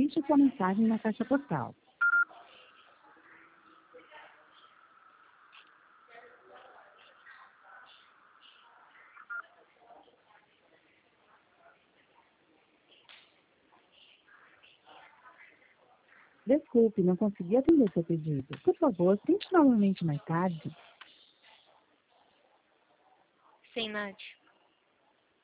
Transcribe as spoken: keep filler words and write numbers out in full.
Deixe sua mensagem na caixa postal. Desculpe, não consegui atender seu pedido. Por favor, tente novamente mais tarde. Sim, Nath.